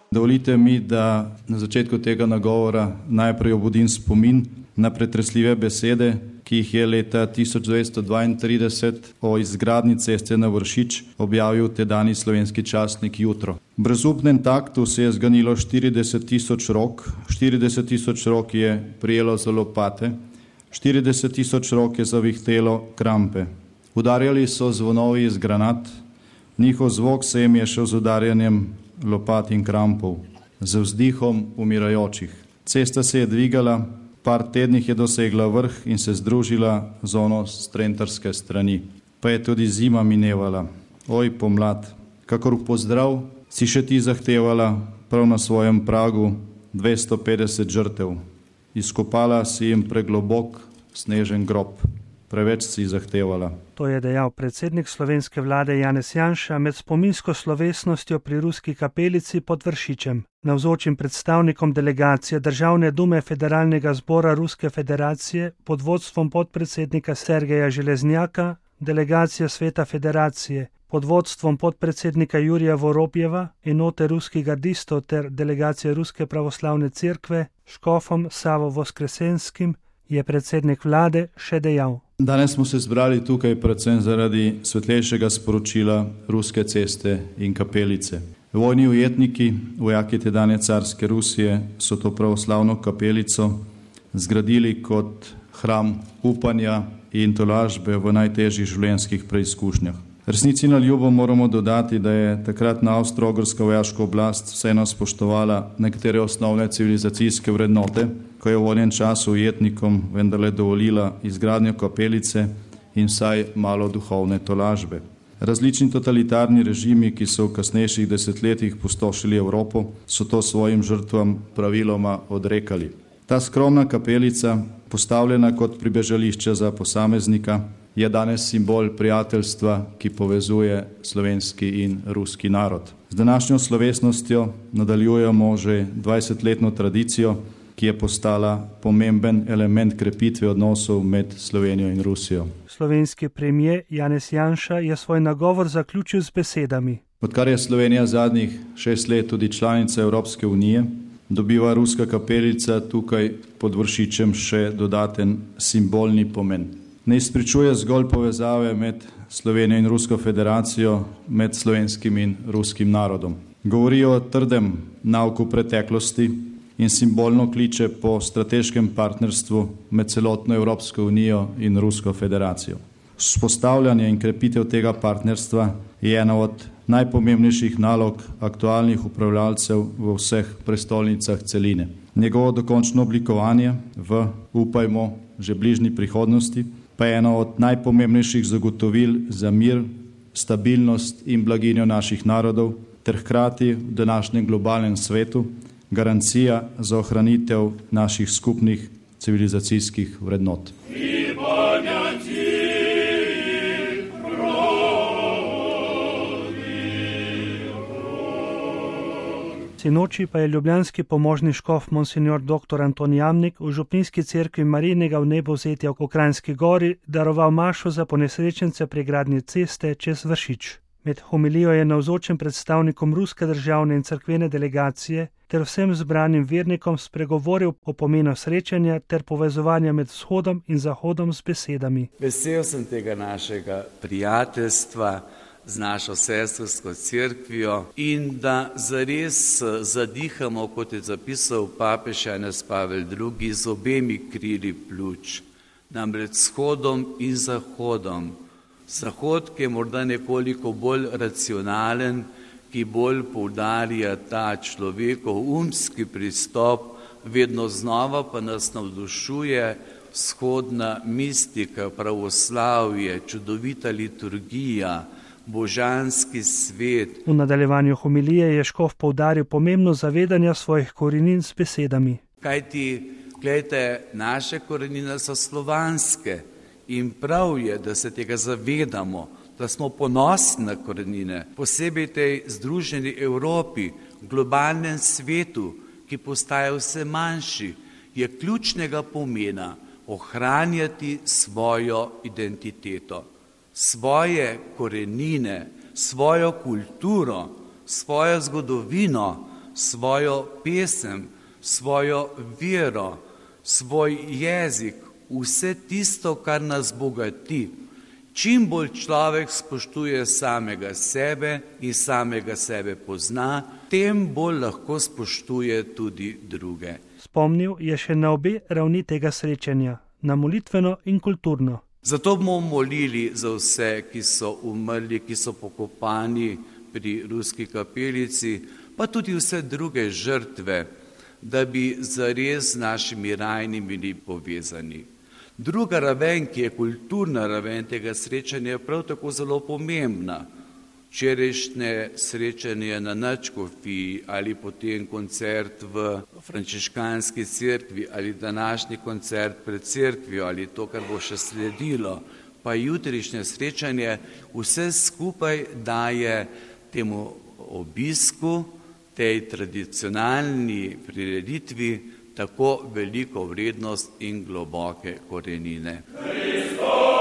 Dovolite mi, da na začetku tega nagovora najprej obudim spomin na pretresljive besede, ki jih je leta 1932 o izgradnji ceste na Vršič objavil tedajni slovenski časnik Jutro. V brezupnem taktu se je zganilo 40 000 rok, 40 000 rok je prijelo za lopate, 40 000 rok je zavihtelo krampe. Udarjali so zvonovi iz granat, njihov zvok se jim je šel z udarjanjem lopat in krampov, z vzdihom umirajočih. Cesta se je dvigala, par tednih je dosegla vrh in se združila z ono s trentarske strani. Pa je tudi zima minevala. Oj, pomlad, kakor v pozdrav si še ti zahtevala prav na svojem pragu 250 žrtev. Izkopala si jim preglobok snežen grob. Preveč si zahtevala. To je dejal predsednik slovenske vlade Janez Janša med spominsko slovesnostjo pri ruski kapelici pod Vršičem. Navzočim predstavnikom delegacije Državne dume Federalnega zbora Ruske federacije pod vodstvom podpredsednika Sergeja Železnjaka, delegacija Sveta federacije pod vodstvom podpredsednika Jurija Voropjeva, enote ruskih gardistov ter delegacije Ruske pravoslavne cerkve, škofom Savo Voskresenskim, je predsednik vlade še dejal. Danes smo se zbrali tukaj predvsem zaradi svetlejšega sporočila ruske ceste in kapelice. Vojni ujetniki, vojaki tedanje carske Rusije, so to pravoslavno kapelico zgradili kot hram upanja in tolažbe v najtežjih življenjskih preizkušnjah. Resnici na ljubo moramo dodati, da je takratna avstro-ogrska vojaška oblast vseeno spoštovala nekatere osnovne civilizacijske vrednote, ko je v vojnem času ujetnikom vendarle dovolila izgradnjo kapelice in vsaj malo duhovne tolažbe. Različni totalitarni režimi, ki so v kasnejših desetletjih pustošili Evropo, so to svojim žrtvam praviloma odrekali. Ta skromna kapelica, postavljena kot pribežališče za posameznika, je danes simbol prijateljstva, ki povezuje slovenski in ruski narod. Z današnjo slovesnostjo nadaljujemo že 20-letno tradicijo, ki je postala pomemben element krepitve odnosov med Slovenijo in Rusijo. Slovenski premier Janez Janša je svoj nagovor zaključil z besedami. Odkar je Slovenija zadnjih 6 let tudi članica Evropske unije, dobiva ruska kapelica tukaj pod Vršičem še dodaten simbolni pomen. Ne izpričuje zgolj povezave med Slovenijo in Rusko federacijo, med slovenskim in ruskim narodom. Govori o trdem nauku preteklosti in simbolno kliče po strateškem partnerstvu med celotno Evropsko unijo in Rusko federacijo. Vzpostavljanje in krepitev tega partnerstva je ena od najpomembnejših nalog aktualnih upravljalcev v vseh prestolnicah celine. Njegovo dokončno oblikovanje v, upajmo, že bližnji prihodnosti pa je eno od najpomembnejših zagotovil za mir, stabilnost in blaginjo naših narodov ter hkrati v današnjem globalnem svetu garancija za ohranitev naših skupnih civilizacijskih vrednot. Sinoči pa je ljubljanski pomožni škof monsignor dr. Anton Jamnik v župnijski cerkvi Marijinega vnebovzetja v Kranjski Gori daroval mašo za ponesrečence pri gradnji ceste čez Vršič. Med homilijo je navzočim predstavnikom ruske državne in cerkvene delegacije ter vsem zbranim vernikom spregovoril o pomenu srečanja ter povezovanja med vzhodom in zahodom z besedami. Vesel sem tega našega prijateljstva z našo sestrsko cerkvijo in da zares zadihamo, kot je zapisal papež Janez Pavel II, z obemi krili pljuč, namreč vzhodom in zahodom. Zahod, ki je morda nekoliko bolj racionalen, ki bolj poudarja ta človekov umski pristop, vedno znova pa nas navdušuje vzhodna mistika, pravoslavje, čudovita liturgija, božanski svet. V nadaljevanju homilije je škof poudaril pomembnost zavedanja svojih korenin s besedami. Kajti, gledajte, naše korenine so slovanske in prav je, da se tega zavedamo, da smo ponosni na korenine, posebej tej združeni Evropi, globalnem svetu, ki postaja vse manjši, je ključnega pomena ohranjati svojo identiteto, svoje korenine, svojo kulturo, svojo zgodovino, svojo pesem, svojo vero, svoj jezik, vse tisto, kar nas bogati. Čim bolj človek spoštuje samega sebe in samega sebe pozna, tem bolj lahko spoštuje tudi druge. Spomnil je še na obe ravni tega srečanja, na molitveno in kulturno. Zato bomo molili za vse, ki so umrli, ki so pokopani pri Ruski kapelici, pa tudi vse druge žrtve, da bi zares z našimi rajnimi bili povezani. Druga raven, ki je kulturna raven tega srečanja, je prav tako zelo pomembna. Včerajšnje srečanje na nadškofiji ali potem koncert v frančiškanski cerkvi ali današnji koncert pred cerkvijo ali to, kar bo še sledilo, pa jutrišnje srečanje, vse skupaj daje temu obisku, tej tradicionalni prireditvi tako veliko vrednost in globoke korenine. Hristos!